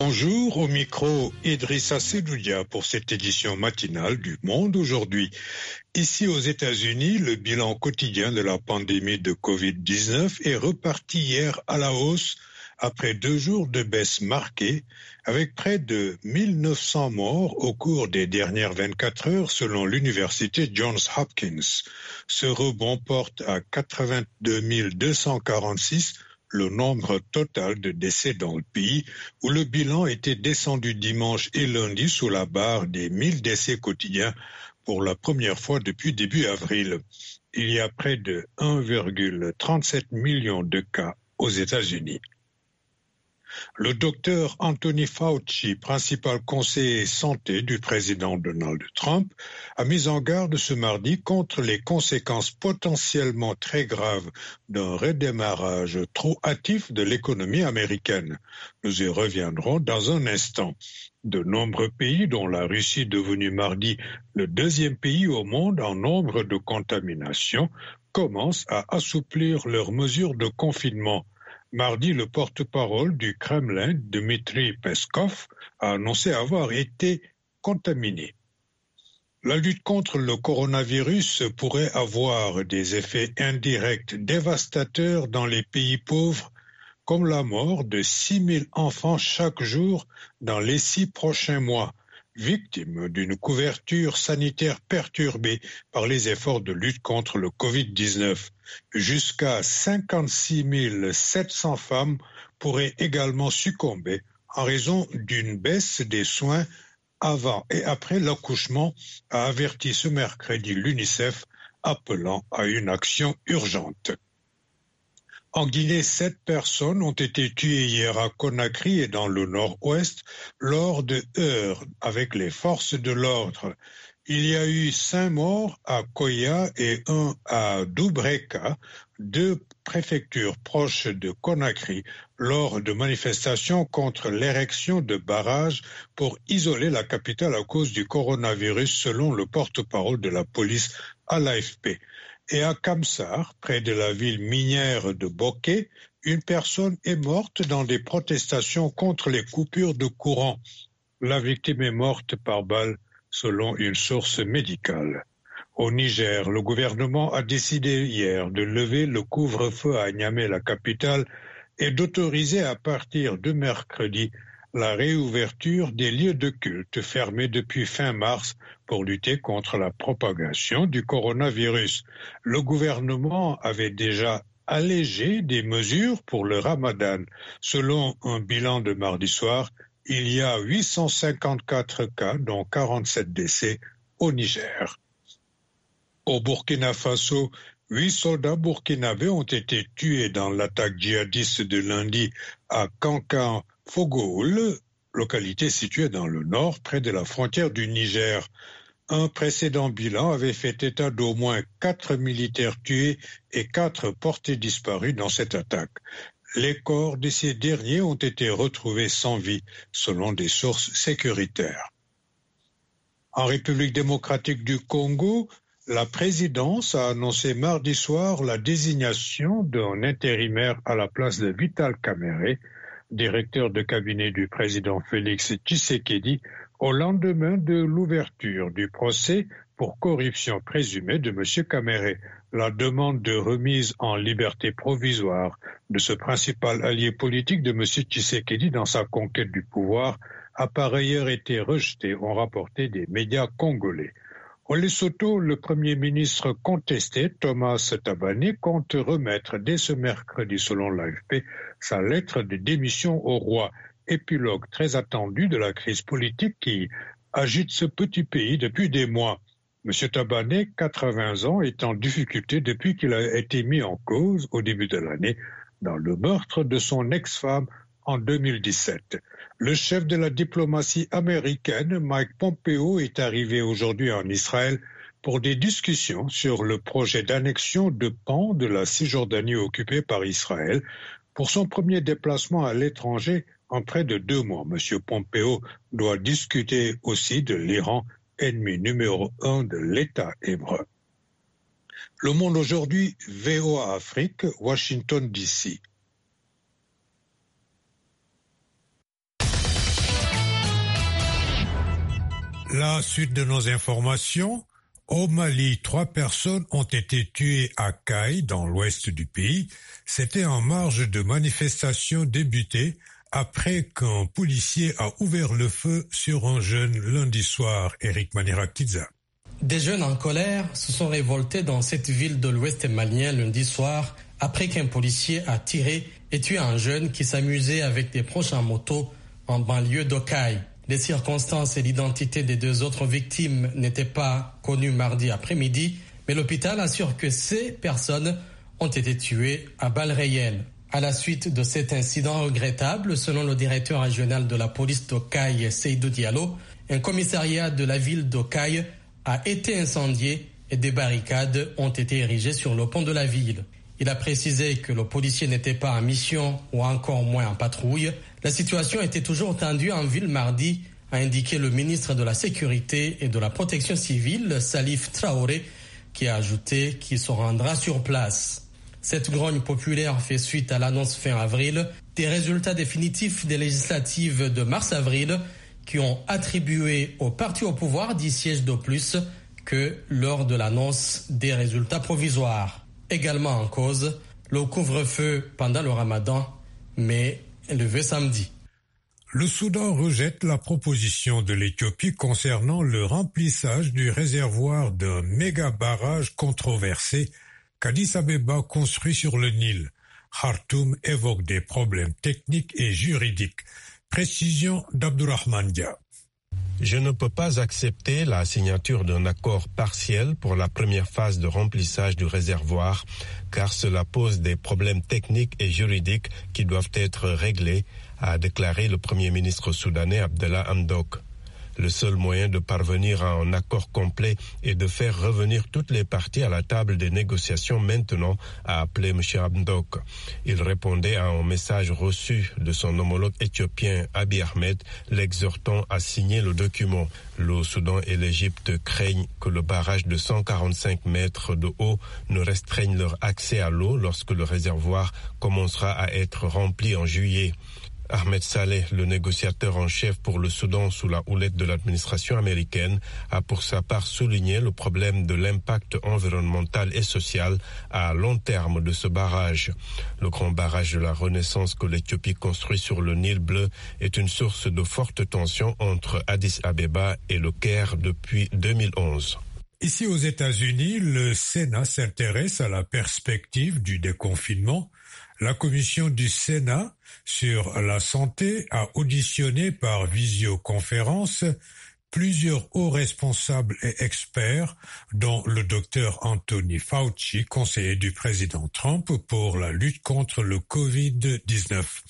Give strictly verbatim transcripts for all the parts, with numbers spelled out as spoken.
Bonjour, au micro Idrissa Sedoudia pour cette édition matinale du Monde aujourd'hui. Ici aux États-Unis, le bilan quotidien de la pandémie de covid dix-neuf est reparti hier à la hausse après deux jours de baisse marquée, avec près de mille neuf cents morts au cours des dernières vingt-quatre heures selon l'université Johns Hopkins. Ce rebond porte à quatre-vingt-deux mille deux cent quarante-six le nombre total de décès dans le pays, où le bilan était descendu dimanche et lundi sous la barre des mille décès quotidiens pour la première fois depuis début avril. Il y a près de un virgule trente-sept million de cas aux États-Unis. Le docteur Anthony Fauci, principal conseiller santé du président Donald Trump, a mis en garde ce mardi contre les conséquences potentiellement très graves d'un redémarrage trop hâtif de l'économie américaine. Nous y reviendrons dans un instant. De nombreux pays, dont la Russie devenue mardi le deuxième pays au monde en nombre de contaminations, commencent à assouplir leurs mesures de confinement. Mardi, le porte-parole du Kremlin, Dmitri Peskov, a annoncé avoir été contaminé. La lutte contre le coronavirus pourrait avoir des effets indirects dévastateurs dans les pays pauvres, comme la mort de six mille enfants chaque jour dans les six prochains mois, victimes d'une couverture sanitaire perturbée par les efforts de lutte contre le covid dix-neuf. Jusqu'à cinquante-six mille sept cents femmes pourraient également succomber en raison d'une baisse des soins avant et après l'accouchement, a averti ce mercredi l'UNICEF, appelant à une action urgente. En Guinée, sept personnes ont été tuées hier à Conakry et dans le nord-ouest lors de heurts avec les forces de l'ordre. Il y a eu cinq morts à Koya et un à Doubreka, deux préfectures proches de Conakry, lors de manifestations contre l'érection de barrages pour isoler la capitale à cause du coronavirus, selon le porte-parole de la police à l'A F P. Et à Kamsar, près de la ville minière de Boké, une personne est morte dans des protestations contre les coupures de courant. La victime est morte par balle, selon une source médicale. Au Niger, le gouvernement a décidé hier de lever le couvre-feu à Niamey, la capitale, et d'autoriser à partir de mercredi la réouverture des lieux de culte fermés depuis fin mars pour lutter contre la propagation du coronavirus. Le gouvernement avait déjà allégé des mesures pour le ramadan. Selon un bilan de mardi soir, il y a huit cent cinquante-quatre cas, dont quarante-sept décès au Niger. Au Burkina Faso, huit soldats burkinabés ont été tués dans l'attaque djihadiste de lundi à Kankan Fogoul, localité située dans le nord, près de la frontière du Niger. Un précédent bilan avait fait état d'au moins quatre militaires tués et quatre portés disparus dans cette attaque. Les corps de ces derniers ont été retrouvés sans vie, selon des sources sécuritaires. En République démocratique du Congo, la présidence a annoncé mardi soir la désignation d'un intérimaire à la place de Vital Kamerhe, directeur de cabinet du président Félix Tshisekedi, au lendemain de l'ouverture du procès pour corruption présumée de M. Kamerhe. La demande de remise en liberté provisoire de ce principal allié politique de M. Tshisekedi dans sa conquête du pouvoir a par ailleurs été rejetée, ont rapporté des médias congolais. Au Lesotho, le Premier ministre contesté, Thomas Tabane, compte remettre dès ce mercredi, selon l'A F P, sa lettre de démission au roi, épilogue très attendu de la crise politique qui agite ce petit pays depuis des mois. M. Tabane, quatre-vingts ans, est en difficulté depuis qu'il a été mis en cause au début de l'année dans le meurtre de son ex-femme en deux mille dix-sept. Le chef de la diplomatie américaine, Mike Pompeo, est arrivé aujourd'hui en Israël pour des discussions sur le projet d'annexion de pans de la Cisjordanie occupée par Israël pour son premier déplacement à l'étranger en près de deux mois. M. Pompeo doit discuter aussi de l'Iran, ennemi numéro un de l'État hébreu. Le Monde aujourd'hui, V O A Afrique, Washington D C. La suite de nos informations. Au Mali, trois personnes ont été tuées à Kayes, dans l'ouest du pays. C'était en marge de manifestations débutées après qu'un policier a ouvert le feu sur un jeune lundi soir. Eric Manirakiza. Des jeunes en colère se sont révoltés dans cette ville de l'ouest malien lundi soir après qu'un policier a tiré et tué un jeune qui s'amusait avec des proches en moto en banlieue de Kayes. Les circonstances et l'identité des deux autres victimes n'étaient pas connues mardi après-midi, mais l'hôpital assure que ces personnes ont été tuées à balles réelles. À la suite de cet incident regrettable, selon le directeur régional de la police de Kayes, Seydou Diallo, un commissariat de la ville de Kayes a été incendié et des barricades ont été érigées sur le pont de la ville. Il a précisé que le policier n'était pas en mission ou encore moins en patrouille. La situation était toujours tendue en ville mardi, a indiqué le ministre de la Sécurité et de la Protection civile, Salif Traoré, qui a ajouté qu'il se rendra sur place. Cette grogne populaire fait suite à l'annonce fin avril des résultats définitifs des législatives de mars-avril qui ont attribué au parti au pouvoir dix sièges de plus que lors de l'annonce des résultats provisoires. Également en cause, le couvre-feu pendant le ramadan, mais levé samedi. Le Soudan rejette la proposition de l'Éthiopie concernant le remplissage du réservoir d'un méga-barrage controversé qu'Addis Abeba construit sur le Nil. Khartoum évoque des problèmes techniques et juridiques. Précision d'Abdourahmane Dia. Je ne peux pas accepter la signature d'un accord partiel pour la première phase de remplissage du réservoir, car cela pose des problèmes techniques et juridiques qui doivent être réglés, a déclaré le Premier ministre soudanais Abdallah Hamdok. Le seul moyen de parvenir à un accord complet est de faire revenir toutes les parties à la table des négociations maintenant, a appelé M. Hamdok. Il répondait à un message reçu de son homologue éthiopien Abiy Ahmed, l'exhortant à signer le document. Le Soudan et l'Égypte craignent que le barrage de cent quarante-cinq mètres de haut ne restreigne leur accès à l'eau lorsque le réservoir commencera à être rempli en juillet. Ahmed Saleh, le négociateur en chef pour le Soudan sous la houlette de l'administration américaine, a pour sa part souligné le problème de l'impact environnemental et social à long terme de ce barrage. Le grand barrage de la Renaissance que l'Éthiopie construit sur le Nil bleu est une source de forte tension entre Addis Abeba et le Caire depuis deux mille onze. Ici aux États-Unis, le Sénat s'intéresse à la perspective du déconfinement. La commission du Sénat sur la santé a auditionné par visioconférence plusieurs hauts responsables et experts, dont le docteur Anthony Fauci, conseiller du président Trump pour la lutte contre le covid dix-neuf.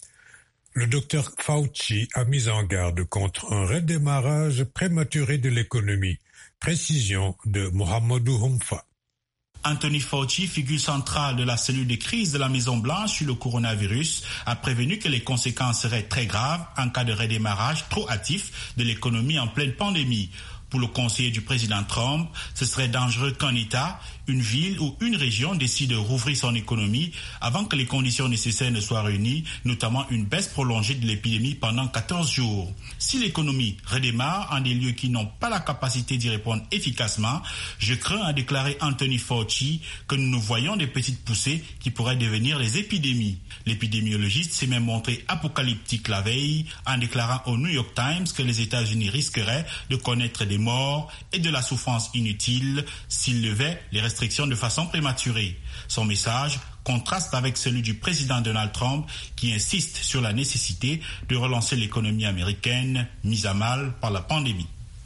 Le docteur Fauci a mis en garde contre un redémarrage prématuré de l'économie. Précision de Mohamedou Humfa. Anthony Fauci, figure centrale de la cellule de crise de la Maison-Blanche sur le coronavirus, a prévenu que les conséquences seraient très graves en cas de redémarrage trop hâtif de l'économie en pleine pandémie. Pour le conseiller du président Trump, ce serait dangereux qu'un État, une ville ou une région décide de rouvrir son économie avant que les conditions nécessaires ne soient réunies, notamment une baisse prolongée de l'épidémie pendant quatorze jours. Si l'économie redémarre en des lieux qui n'ont pas la capacité d'y répondre efficacement, je crains, a déclaré Anthony Fauci, que nous nous voyons des petites poussées qui pourraient devenir les épidémies. L'épidémiologiste s'est même montré apocalyptique la veille en déclarant au New York Times que les États-Unis risqueraient de connaître des morts et de la souffrance inutile s'ils levaient les restrictions de façon prématurée. Son message contraste avec celui du président Donald Trump qui insiste sur la nécessité de relancer l'économie américaine mise à mal par la pandémie.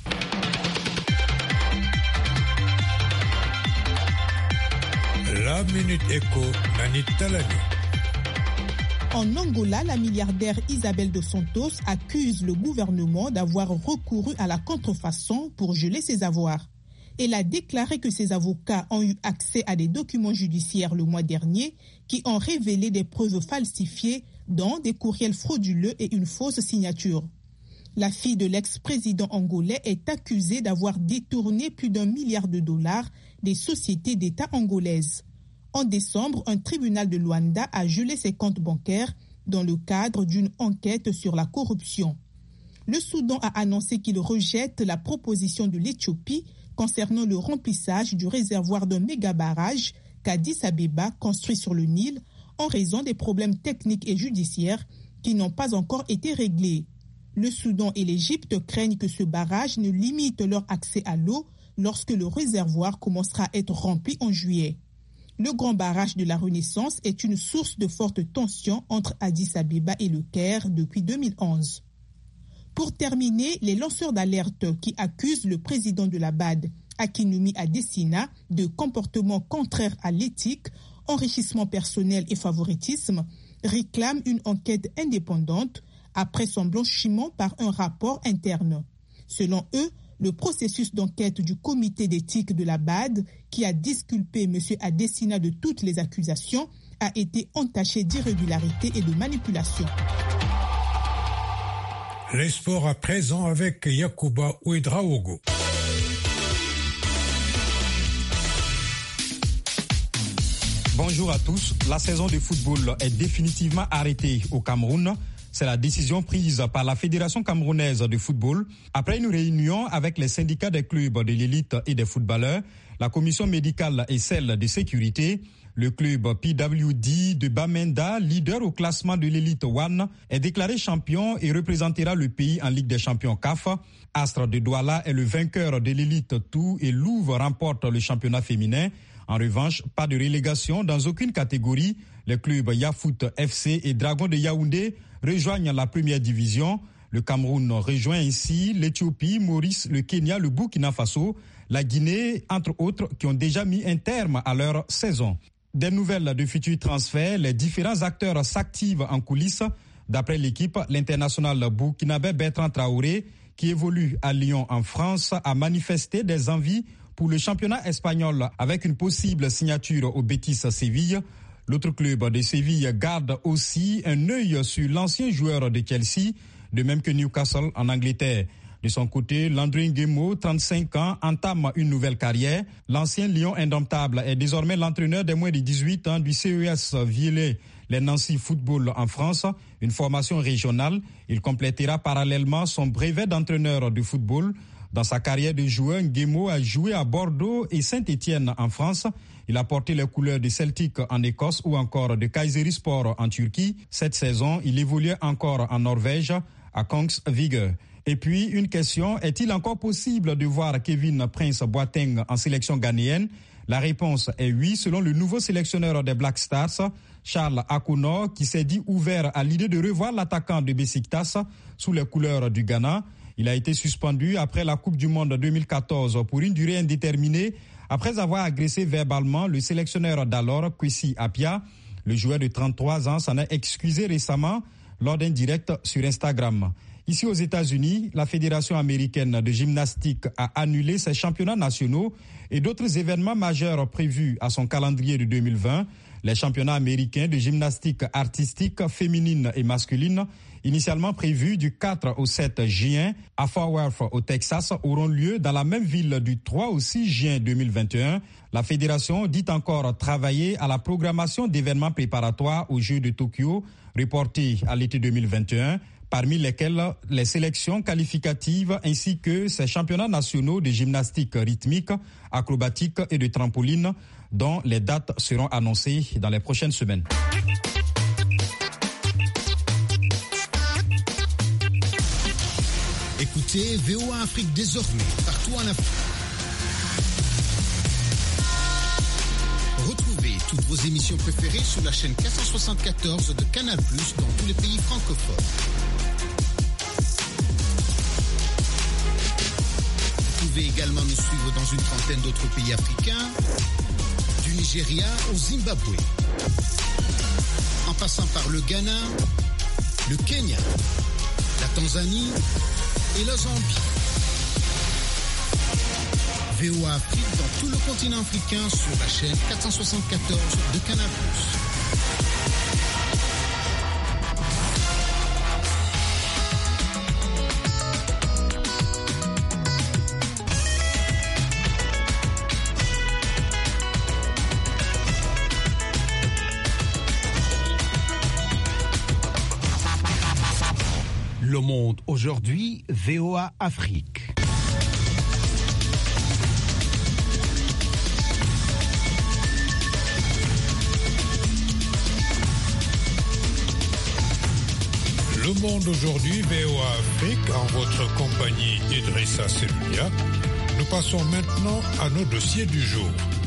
La Minute Éco, Nanit Talani. En Angola, la milliardaire Isabel dos Santos accuse le gouvernement d'avoir recouru à la contrefaçon pour geler ses avoirs. Elle a déclaré que ses avocats ont eu accès à des documents judiciaires le mois dernier qui ont révélé des preuves falsifiées, dont des courriels frauduleux et une fausse signature. La fille de l'ex-président angolais est accusée d'avoir détourné plus d'un milliard de dollars des sociétés d'État angolaises. En décembre, un tribunal de Luanda a gelé ses comptes bancaires dans le cadre d'une enquête sur la corruption. Le Soudan a annoncé qu'il rejette la proposition de l'Éthiopie concernant le remplissage du réservoir d'un méga-barrage qu'Addis Abeba construit sur le Nil en raison des problèmes techniques et judiciaires qui n'ont pas encore été réglés. Le Soudan et l'Égypte craignent que ce barrage ne limite leur accès à l'eau lorsque le réservoir commencera à être rempli en juillet. Le grand barrage de la Renaissance est une source de forte tension entre Addis Abeba et le Caire depuis deux mille onze. Pour terminer, les lanceurs d'alerte qui accusent le président de la B A D, Akinwumi Adesina, de comportements contraires à l'éthique, enrichissement personnel et favoritisme, réclament une enquête indépendante après son blanchiment par un rapport interne. Selon eux, le processus d'enquête du comité d'éthique de la B A D, qui a disculpé M. Adesina de toutes les accusations, a été entaché d'irrégularités et de manipulation. Les sports à présent avec Yacouba Ouedraogo. Bonjour à tous. La saison de football est définitivement arrêtée au Cameroun. C'est la décision prise par la Fédération camerounaise de football après une réunion avec les syndicats des clubs de l'élite et des footballeurs, la commission médicale et celle de sécurité. Le club P W D de Bamenda, leader au classement de l'élite One, est déclaré champion et représentera le pays en Ligue des champions C A F. Astre de Douala est le vainqueur de l'élite Two et Louvre remporte le championnat féminin. En revanche, pas de relégation dans aucune catégorie. Les clubs Yafoot F C et Dragon de Yaoundé rejoignent la première division. Le Cameroun rejoint ainsi l'Éthiopie, Maurice, le Kenya, le Burkina Faso, la Guinée, entre autres, qui ont déjà mis un terme à leur saison. Des nouvelles de futurs transferts, les différents acteurs s'activent en coulisses. D'après l'équipe, l'international burkinabé Bertrand Traoré, qui évolue à Lyon en France, a manifesté des envies pour le championnat espagnol avec une possible signature au Betis Séville. L'autre club de Séville garde aussi un œil sur l'ancien joueur de Chelsea, de même que Newcastle en Angleterre. De son côté, Landry Nguemo, trente-cinq ans, entame une nouvelle carrière. L'ancien Lion indomptable est désormais l'entraîneur des moins de dix-huit ans du C E S Villers, les Nancy Football en France, une formation régionale. Il complétera parallèlement son brevet d'entraîneur de football. Dans sa carrière de joueur, Nguemo a joué à Bordeaux et Saint-Étienne en France. Il a porté les couleurs de Celtic en Écosse ou encore de Kayserispor en Turquie. Cette saison, il évoluait encore en Norvège, à Kongsvinger. Et puis, une question, est-il encore possible de voir Kevin Prince Boateng en sélection ghanéenne? La réponse est oui, selon le nouveau sélectionneur des Black Stars, Charles Akono, qui s'est dit ouvert à l'idée de revoir l'attaquant de Besiktas sous les couleurs du Ghana. Il a été suspendu après la Coupe du Monde deux mille quatorze pour une durée indéterminée, après avoir agressé verbalement le sélectionneur d'alors, Kwesi Appiah. Le joueur de trente-trois ans s'en est excusé récemment lors d'un direct sur Instagram. Ici aux États-Unis, la Fédération américaine de gymnastique a annulé ses championnats nationaux et d'autres événements majeurs prévus à son calendrier de deux mille vingt. Les championnats américains de gymnastique artistique féminine et masculine, initialement prévus du quatre au sept juin à Fort Worth au Texas, auront lieu dans la même ville du trois au six juin deux mille vingt et un. La fédération dit encore travailler à la programmation d'événements préparatoires aux Jeux de Tokyo, reportés à l'été deux mille vingt et un, parmi lesquels les sélections qualificatives ainsi que ces championnats nationaux de gymnastique rythmique, acrobatique et de trampoline, dont les dates seront annoncées dans les prochaines semaines. Écoutez V O A Afrique désormais partout en Afrique. Retrouvez toutes vos émissions préférées sur la chaîne quatre cent soixante-quatorze de Canal plus, dans tous les pays francophones. Vous pouvez également nous suivre dans une trentaine d'autres pays africains, du Nigeria au Zimbabwe, en passant par le Ghana, le Kenya, la Tanzanie et la Zambie. V O A Afrique dans tout le continent africain sur la chaîne quatre cent soixante-quatorze de Canal plus. Le Monde aujourd'hui, V O A Afrique. Le Monde aujourd'hui, V O A Afrique, en votre compagnie Idrissa Seloudia. Nous passons maintenant à nos dossiers du jour.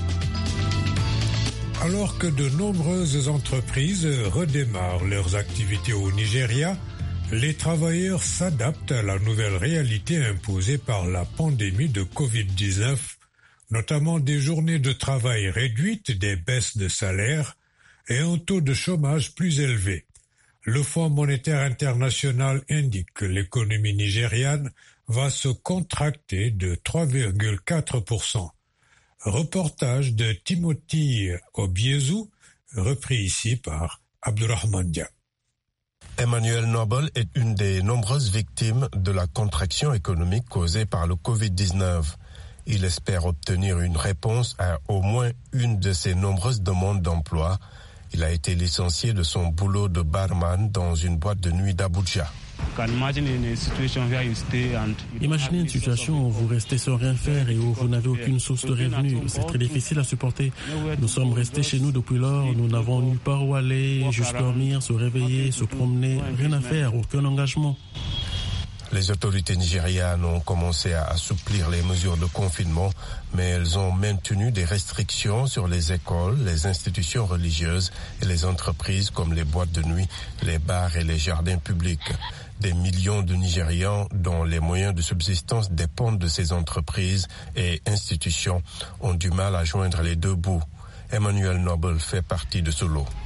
Alors que de nombreuses entreprises redémarrent leurs activités au Nigeria, les travailleurs s'adaptent à la nouvelle réalité imposée par la pandémie de covid dix-neuf, notamment des journées de travail réduites, des baisses de salaire et un taux de chômage plus élevé. Le Fonds monétaire international indique que l'économie nigériane va se contracter de trois virgule quatre pour cent. Reportage de Timothy Obiezu, repris ici par Abdurrahman Dia. Emmanuel Noble est une des nombreuses victimes de la contraction économique causée par le covid dix-neuf. Il espère obtenir une réponse à au moins une de ses nombreuses demandes d'emploi. Il a été licencié de son boulot de barman dans une boîte de nuit d'Abuja. Imaginez une situation où vous restez sans rien faire et où vous n'avez aucune source de revenus. C'est très difficile à supporter. Nous sommes restés chez nous depuis lors. Nous n'avons nulle part où aller, juste dormir, se réveiller, se promener. Rien à faire, aucun engagement. Les autorités nigérianes ont commencé à assouplir les mesures de confinement, mais elles ont maintenu des restrictions sur les écoles, les institutions religieuses et les entreprises comme les boîtes de nuit, les bars et les jardins publics. Des millions de Nigérians dont les moyens de subsistance dépendent de ces entreprises et institutions ont du mal à joindre les deux bouts. Emmanuel Noble fait partie de ce lot.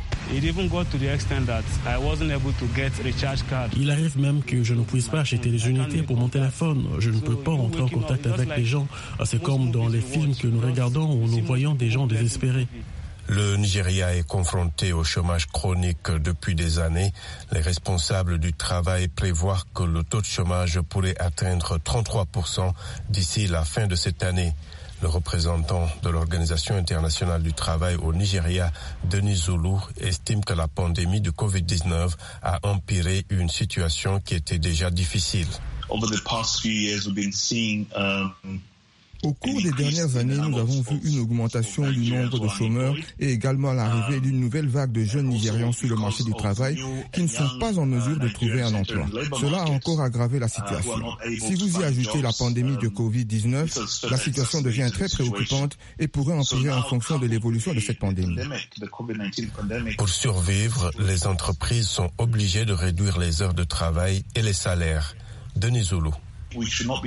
Il arrive même que je ne puisse pas acheter des unités pour mon téléphone. Je ne peux pas entrer en contact avec les gens. C'est comme dans les films que nous regardons où nous voyons des gens désespérés. Le Nigeria est confronté au chômage chronique depuis des années. Les responsables du travail prévoient que le taux de chômage pourrait atteindre trente-trois pour cent d'ici la fin de cette année. Le représentant de l'Organisation internationale du travail au Nigeria, Denis Zulu, estime que la pandémie de covid dix-neuf a empiré une situation qui était déjà difficile. Au cours des dernières années, nous avons vu une augmentation du nombre de chômeurs et également l'arrivée d'une nouvelle vague de jeunes Nigérians sur le marché du travail qui ne sont pas en mesure de trouver un emploi. Cela a encore aggravé la situation. Si vous y ajoutez la pandémie de covid dix-neuf, la situation devient très préoccupante et pourrait empirer en fonction de l'évolution de cette pandémie. Pour survivre, les entreprises sont obligées de réduire les heures de travail et les salaires. Denis Zulu. Nous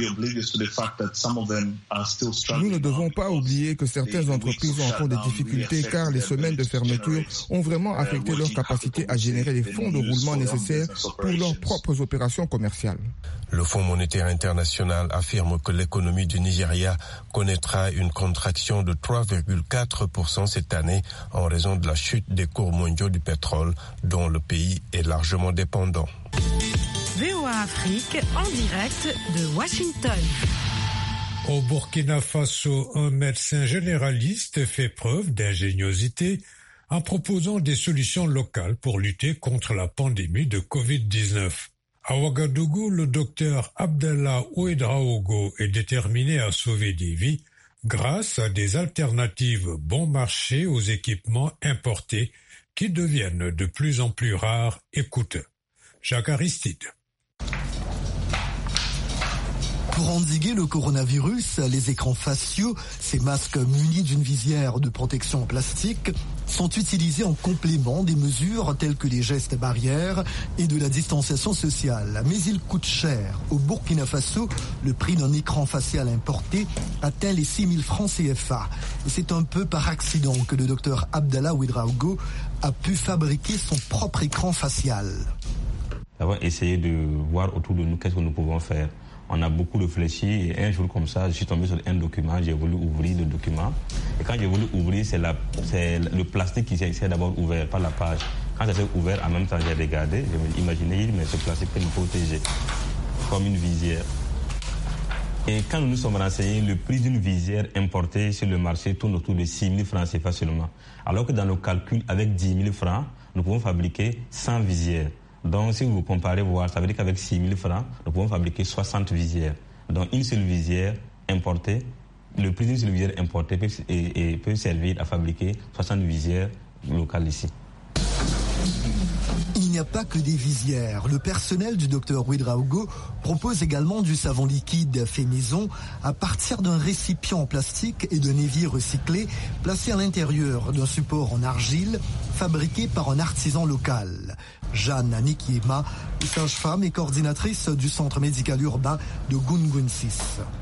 ne devons pas oublier que certaines entreprises ont encore des difficultés car les semaines de fermeture ont vraiment affecté leur capacité à générer les fonds de roulement nécessaires pour leurs propres opérations commerciales. Le Fonds monétaire international affirme que l'économie du Nigeria connaîtra une contraction de trois virgule quatre pour cent cette année en raison de la chute des cours mondiaux du pétrole dont le pays est largement dépendant. V O A Afrique en direct de Washington. Au Burkina Faso, un médecin généraliste fait preuve d'ingéniosité en proposant des solutions locales pour lutter contre la pandémie de covid dix-neuf. À Ouagadougou, le docteur Abdallah Ouedraogo est déterminé à sauver des vies grâce à des alternatives bon marché aux équipements importés qui deviennent de plus en plus rares et coûteux. Jacques Aristide. Pour endiguer le coronavirus, les écrans faciaux, ces masques munis d'une visière de protection en plastique, sont utilisés en complément des mesures telles que les gestes barrières et de la distanciation sociale. Mais ils coûtent cher. Au Burkina Faso, le prix d'un écran facial importé atteint les six mille francs C F A. Et c'est un peu par accident que le docteur Abdallah Ouedraogo a pu fabriquer son propre écran facial. Nous avons essayé de voir autour de nous qu'est-ce que nous pouvons faire. On a beaucoup réfléchi et un jour comme ça, je suis tombé sur un document, j'ai voulu ouvrir le document. Et quand j'ai voulu ouvrir, c'est, la, c'est le plastique qui s'est d'abord ouvert, pas la page. Quand ça s'est ouvert, en même temps, j'ai regardé, je me suis imaginé, mais ce plastique peut me protéger, comme une visière. Et quand nous nous sommes renseignés, le prix d'une visière importée sur le marché tourne autour de six mille francs C F A seulement. Alors que dans nos calculs, avec dix mille francs, nous pouvons fabriquer cent visières. Donc si vous comparez, voir, ça veut dire qu'avec six mille francs, nous pouvons fabriquer soixante visières. Donc une seule visière importée, le prix d'une seule visière importée peut, et, et peut servir à fabriquer soixante visières locales ici. Il n'y a pas que des visières. Le personnel du docteur Ouedraogo propose également du savon liquide fait maison à partir d'un récipient en plastique et d'un évier recyclé placé à l'intérieur d'un support en argile fabriqué par un artisan local. Jeanne Anikiema, sage-femme et coordinatrice du centre médical urbain de Gungunsis.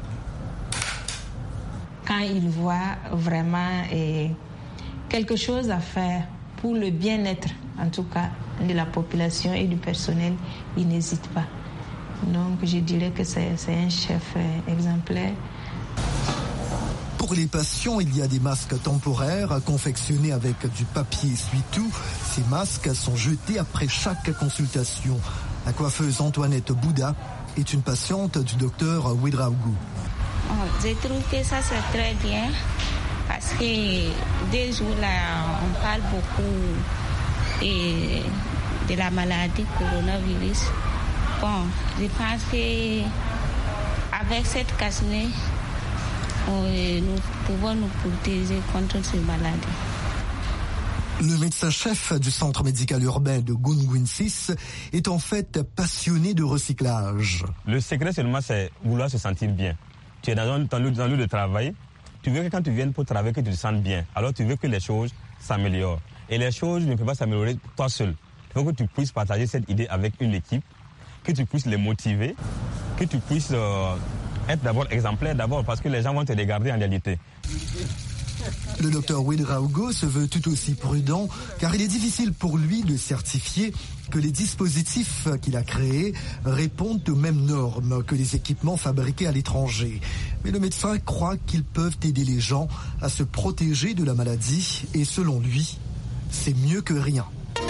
Quand il voit vraiment eh, quelque chose à faire pour le bien-être, en tout cas, de la population et du personnel, il n'hésite pas. Donc je dirais que c'est, c'est un chef exemplaire. Pour les patients, il y a des masques temporaires confectionnés avec du papier essuie-tout. Ces masques sont jetés après chaque consultation. La coiffeuse Antoinette Bouda est une patiente du docteur Ouedraogo. Oh, je trouve que ça c'est très bien parce que des jours là, on parle beaucoup et de la maladie coronavirus. Bon, je pense qu'avec cette casse-nez, nous pouvons nous protéger contre ces maladies. Le médecin-chef du centre médical urbain de Gungunsis est en fait passionné de recyclage. Le secret seulement, c'est vouloir se sentir bien. Tu es dans un, dans le, dans le lieu de travail, tu veux que quand tu viennes pour travailler, que tu te sentes bien. Alors tu veux que les choses s'améliorent. Et les choses ne peuvent pas s'améliorer toi seul. Il faut que tu puisses partager cette idée avec une équipe, que tu puisses les motiver, que tu puisses euh, être d'abord exemplaire, d'abord parce que les gens vont te regarder en réalité. Le docteur Ouedraogo se veut tout aussi prudent car il est difficile pour lui de certifier que les dispositifs qu'il a créés répondent aux mêmes normes que les équipements fabriqués à l'étranger. Mais le médecin croit qu'ils peuvent aider les gens à se protéger de la maladie et selon lui, c'est mieux que rien.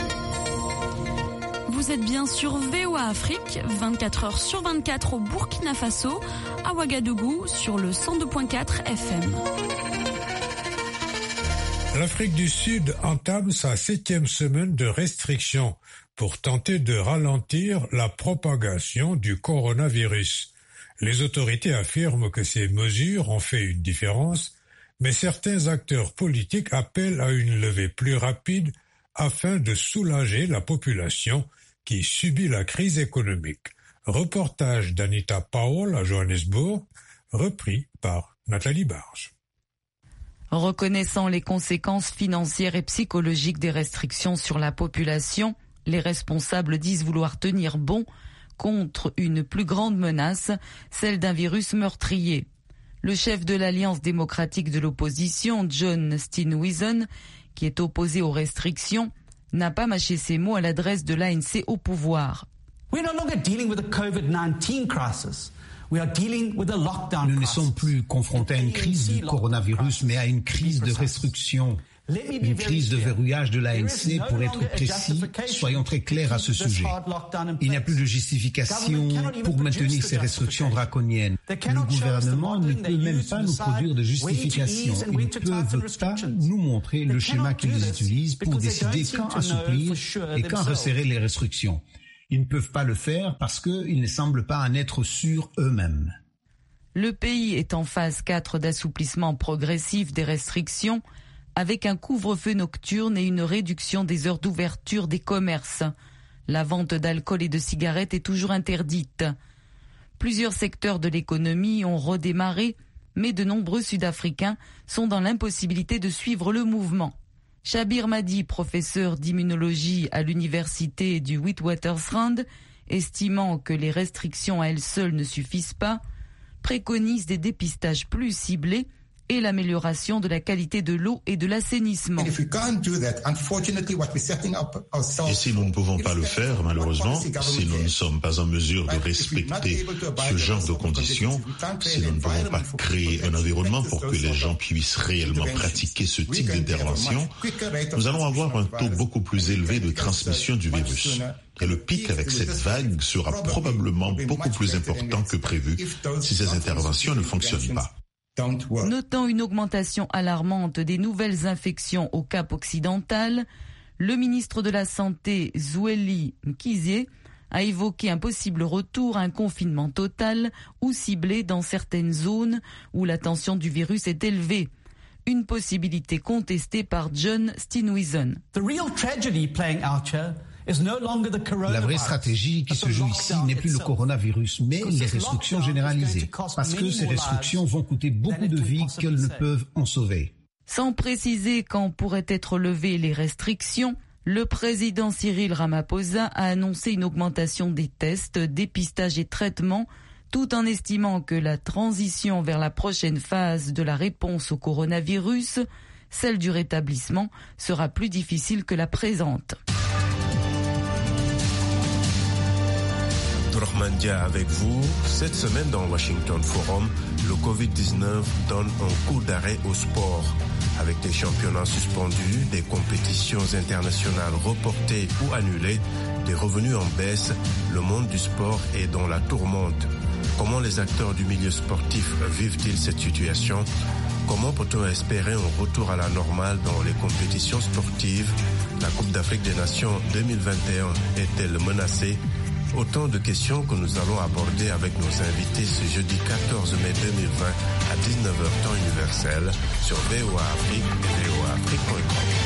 Vous êtes bien sur V O A Afrique, vingt-quatre heures sur vingt-quatre au Burkina Faso, à Ouagadougou sur le cent deux virgule quatre F M. L'Afrique du Sud entame sa septième semaine de restrictions pour tenter de ralentir la propagation du coronavirus. Les autorités affirment que ces mesures ont fait une différence, mais certains acteurs politiques appellent à une levée plus rapide afin de soulager la population qui subit la crise économique. Reportage d'Anita Powell à Johannesburg, repris par Nathalie Barge. Reconnaissant les conséquences financières et psychologiques des restrictions sur la population, les responsables disent vouloir tenir bon contre une plus grande menace, celle d'un virus meurtrier. Le chef de l'Alliance démocratique de l'opposition, John Steenhuisen, qui est opposé aux restrictions, n'a pas mâché ses mots à l'adresse de l'A N C au pouvoir. We're no longer dealing with the COVID nineteen crisis. We are dealing with a lockdown crisis. Nous ne sommes plus confrontés à une crise du coronavirus, mais à une crise de restriction. Une crise de verrouillage de l'A N C, pour être précis, soyons très clairs à ce sujet. Il n'y a plus de justification pour maintenir ces restrictions draconiennes. Le gouvernement ne peut même pas nous produire de justification. Ils ne peuvent pas nous montrer le schéma qu'ils utilisent pour décider quand assouplir et quand resserrer les restrictions. Ils ne peuvent pas le faire parce qu'ils ne semblent pas en être sûrs eux-mêmes. Le pays est en phase quatre d'assouplissement progressif des restrictions, avec un couvre-feu nocturne et une réduction des heures d'ouverture des commerces. La vente d'alcool et de cigarettes est toujours interdite. Plusieurs secteurs de l'économie ont redémarré, mais de nombreux Sud-Africains sont dans l'impossibilité de suivre le mouvement. Shabir Madi, professeur d'immunologie à l'université du Witwatersrand, estimant que les restrictions à elles seules ne suffisent pas, préconise des dépistages plus ciblés et l'amélioration de la qualité de l'eau et de l'assainissement. Et si nous ne pouvons pas le faire, malheureusement, si nous ne sommes pas en mesure de respecter ce genre de conditions, si nous ne pouvons pas créer un environnement pour que les gens puissent réellement pratiquer ce type d'intervention, nous allons avoir un taux beaucoup plus élevé de transmission du virus. Et le pic avec cette vague sera probablement beaucoup plus important que prévu si ces interventions ne fonctionnent pas. Notant une augmentation alarmante des nouvelles infections au Cap occidental, Le ministre de la Santé, Zweli Mkhize, a évoqué un possible retour à un confinement total ou ciblé dans certaines zones où la tension du virus est élevée. Une possibilité contestée par John Steenhuisen. La vraie stratégie qui se joue ici n'est plus le coronavirus, mais les restrictions généralisées, parce que ces restrictions vont coûter beaucoup de vies qu'elles ne peuvent en sauver. Sans préciser quand pourraient être levées les restrictions, le président Cyril Ramaphosa a annoncé une augmentation des tests, dépistage et traitements, tout en estimant que la transition vers la prochaine phase de la réponse au coronavirus, celle du rétablissement, sera plus difficile que la présente. Mandia avec vous. Cette semaine dans Washington Forum, le covid dix-neuf donne un coup d'arrêt au sport. Avec des championnats suspendus, des compétitions internationales reportées ou annulées, des revenus en baisse, le monde du sport est dans la tourmente. Comment les acteurs du milieu sportif vivent-ils cette situation ? Comment peut-on espérer un retour à la normale dans les compétitions sportives ? La Coupe d'Afrique des Nations deux mille vingt et un est-elle menacée ? Autant de questions que nous allons aborder avec nos invités ce jeudi quatorze mai deux mille vingt à dix-neuf heures temps universel sur V O A Afrique et V O A Afrique point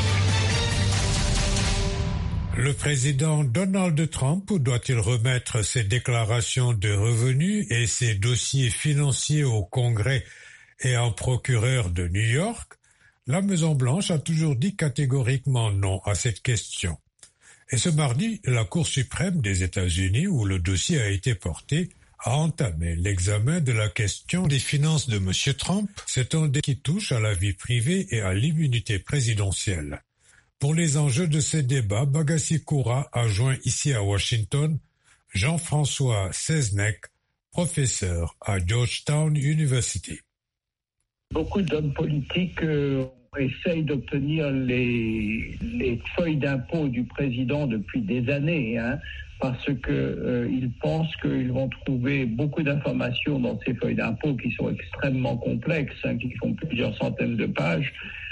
com. Le président Donald Trump doit-il remettre ses déclarations de revenus et ses dossiers financiers au Congrès et au procureur de New York? La Maison-Blanche a toujours dit catégoriquement non à cette question. Et ce mardi, la Cour suprême des États-Unis, où le dossier a été porté, a entamé l'examen de la question des finances de M. Trump. C'est un débat qui touche à la vie privée et à l'immunité présidentielle. Pour les enjeux de ces débats, Bagassi Koura a joint ici à Washington Jean-François Seznec, professeur à Georgetown University. Beaucoup d'hommes politiques euh... essaye d'obtenir les, les feuilles d'impôt du président depuis des années, hein, parce que euh, ils pensent qu'ils vont trouver beaucoup d'informations dans ces feuilles d'impôt qui sont extrêmement complexes, hein, qui font plusieurs centaines de pages,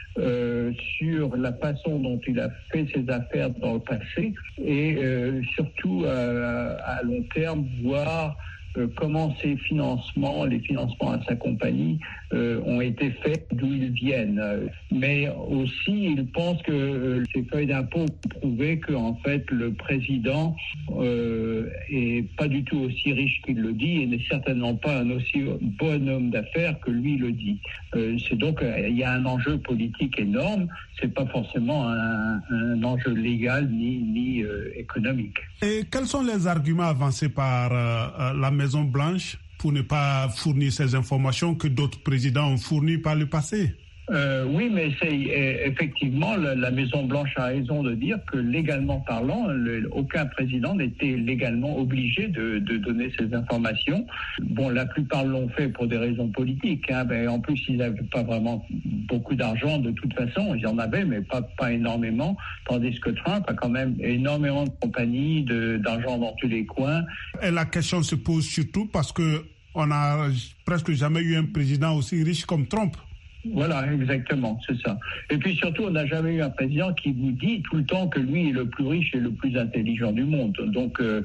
euh, sur la façon dont il a fait ses affaires dans le passé et euh, surtout euh, à long terme, voir Euh, comment ces financements, les financements à sa compagnie euh, ont été faits, d'où ils viennent. Mais aussi, il pense que euh, ces feuilles d'impôt ont prouvé qu'en fait, le président euh, est pas du tout aussi riche qu'il le dit et n'est certainement pas un aussi bon homme d'affaires que lui le dit. Euh, c'est donc, euh, il y a un enjeu politique énorme. C'est pas forcément un, un enjeu légal ni, ni euh, économique. Et quels sont les arguments avancés par euh, la Maison-Blanche pour ne pas fournir ces informations que d'autres présidents ont fournies par le passé? Euh, oui, mais c'est effectivement la, la Maison-Blanche a raison de dire que légalement parlant, le, aucun président n'était légalement obligé de, de donner ces informations. Bon, la plupart l'ont fait pour des raisons politiques. Hein, mais en plus, ils n'avaient pas vraiment beaucoup d'argent de toute façon. Ils en avaient, mais pas, pas énormément. Tandis que Trump a quand même énormément de compagnies, de, d'argent dans tous les coins. Et la question se pose surtout parce que on n'a presque jamais eu un président aussi riche comme Trump. Voilà, exactement, c'est ça. Et puis surtout, on n'a jamais eu un président qui vous dit tout le temps que lui est le plus riche et le plus intelligent du monde. Donc, euh,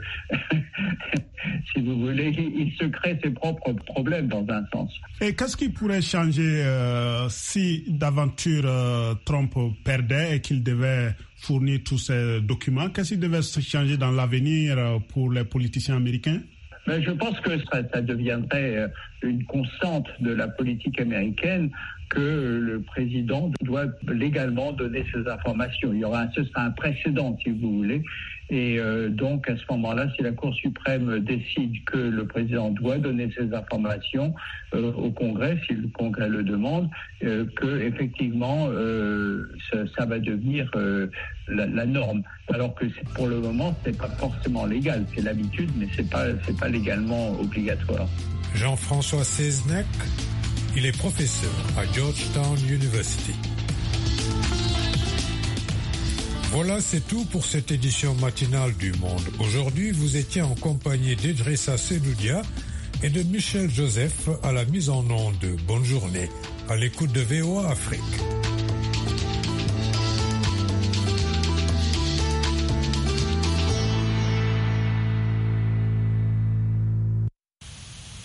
si vous voulez, il se crée ses propres problèmes dans un sens. Et qu'est-ce qui pourrait changer euh, si d'aventure euh, Trump perdait et qu'il devait fournir tous ces documents? Qu'est-ce qui devait se changer dans l'avenir pour les politiciens américains? Mais je pense que ça, ça deviendrait une constante de la politique américaine que le président doit légalement donner ces informations. Il y aura un, ce sera un précédent, si vous voulez. Et euh, donc, à ce moment-là, si la Cour suprême décide que le président doit donner ces informations euh, au Congrès, si le Congrès le demande, euh, que effectivement, euh, ça, ça va devenir euh, la, la norme. Alors que c'est, pour le moment, c'est pas forcément légal. C'est l'habitude, mais c'est pas, c'est pas légalement obligatoire. Jean-François Seznec, il est professeur à Georgetown University. Voilà, c'est tout pour cette édition matinale du Monde. Aujourd'hui, vous étiez en compagnie d'Idrissa Sedoudia et de Michel Joseph à la mise en onde. Bonne journée, à l'écoute de V O A Afrique.